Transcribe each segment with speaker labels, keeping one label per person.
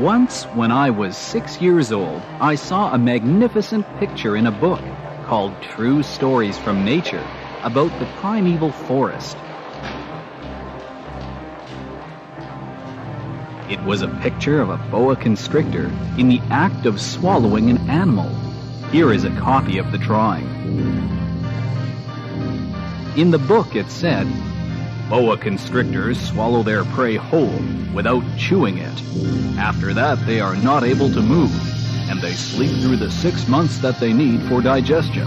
Speaker 1: Once, when I was 6 years old, I saw a magnificent picture in a book called True Stories from Nature about the primeval forest. It was a picture of a boa constrictor in the act of swallowing an animal. Here is a copy of the drawing. In the book it said, "Boa constrictors swallow their prey whole without chewing it. After that, they are not able to move, and they sleep through the 6 months that they need for digestion."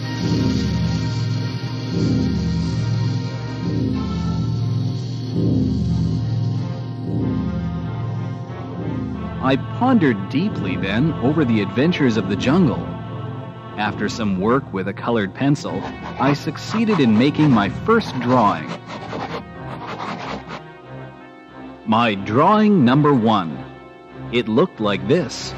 Speaker 1: I pondered deeply then over the adventures of the jungle. After some work with a colored pencil, I succeeded in making my first drawing. My drawing number 1. It looked like this.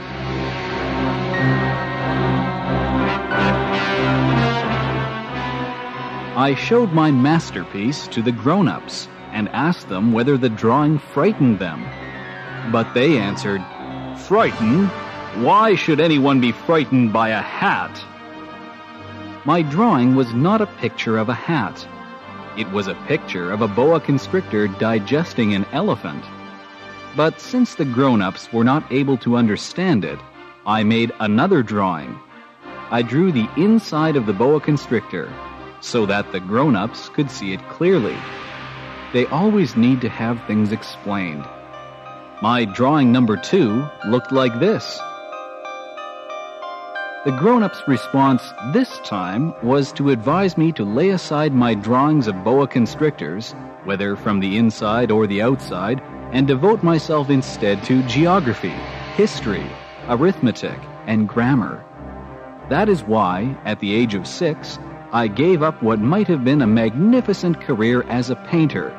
Speaker 1: I showed my masterpiece to the grown-ups and asked them whether the drawing frightened them. But they answered, "Frightened? Why should anyone be frightened by a hat?" My drawing was not a picture of a hat. It was a picture of a boa constrictor digesting an elephant. But since the grown-ups were not able to understand it, I made another drawing. I drew the inside of the boa constrictor so that the grown-ups could see it clearly. They always need to have things explained. My drawing number 2 looked like this. The grown-up's response this time was to advise me to lay aside my drawings of boa constrictors, whether from the inside or the outside, and devote myself instead to geography, history, arithmetic, and grammar. That is why, at the age of 6, I gave up what might have been a magnificent career as a painter